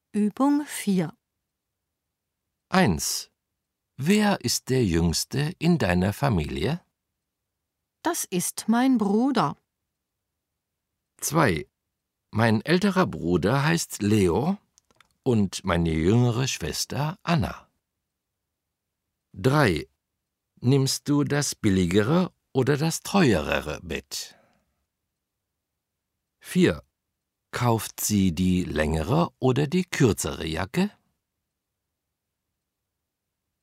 Übung 4. 1. Wer ist der Jüngste in deiner Familie? Das ist mein Bruder. 2. Mein älterer Bruder heißt Leo und meine jüngere Schwester Anna. 3. Nimmst du das billigere oder das teurere Bett? 4. Kauft sie die längere oder die kürzere Jacke?